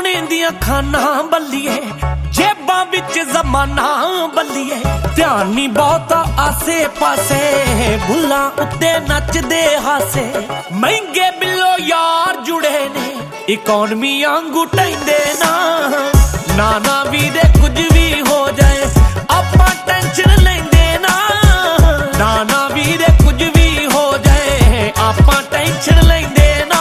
सोने दियां खाना बल्लिए जेबां विच जमाना बल्लिए ध्यान नहीं बहुता आसे पासे भुल्लां उत्ते नचदे हासे महंगे बिल्लो यार जुड़े ने इकोनमी आंगू टैंदे ना ना वीरे कुछ भी हो जाए आपां टेंशन लैंदे ना वीरे कुछ भी हो जाए आपां टेंशन लैंदे ना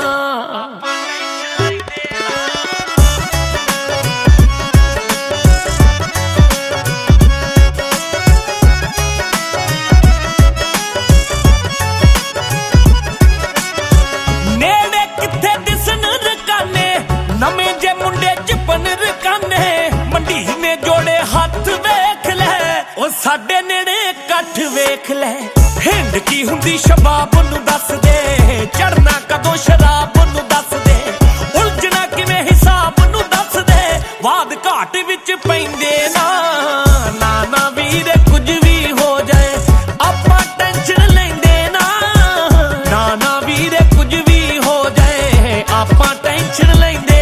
नेड़े किथे दिसन रकाने नवे जे मुंडे चिपन रकाने मंडी ने जोड़े हाथ वेख ले ओ साडे नेड़े कठ वेख ले हिंद की हुंदी शबाब नूं दस दे चढ़ना कदों शराब नूं दस दे उलझना किवें हिसाब नूं दस दे वाद घाट विच पैंदे ना वीरे कुछ भी हो जाए आपां टेंशन लैंदे ना वीरे कुछ भी हो जाए आपां टेंशन लैंदे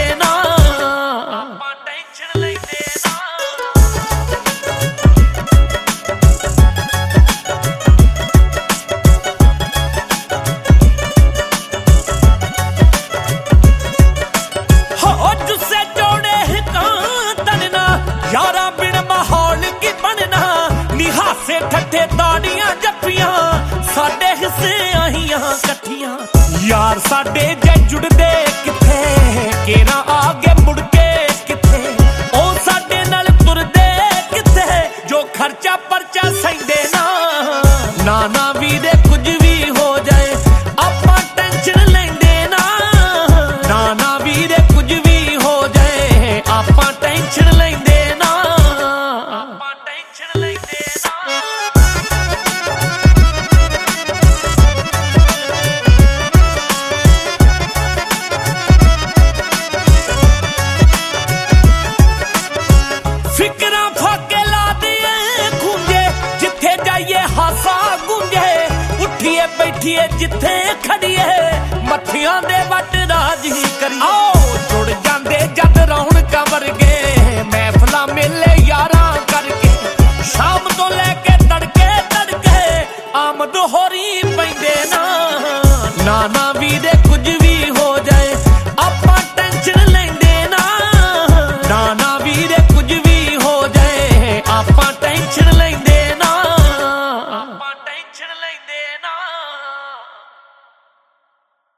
यारा बिन माहौल की बनना निहासे ठट्ठे ताड़ियां जप्पियां साडे हिस्से आहियां कट्ठियां यार साडे जे जुड़दे किथे केरा आगे मुड़ के किथे ओ साडे नाल तुरदे किथे जो खर्चा परचा सैंदे ना वीरे कुछ भी हो जाए आपां टेंशन लैंदे ना वीरे कुछ भी हो जाए आपां टेंशन लैंदे फिकरा फाके ला दिए गूंजे जिथे जाइए हासा गूंजे उठिए बैठिए जिथे खड़िए मथियां दे वट राजी करिए आओ जुड़ जांदे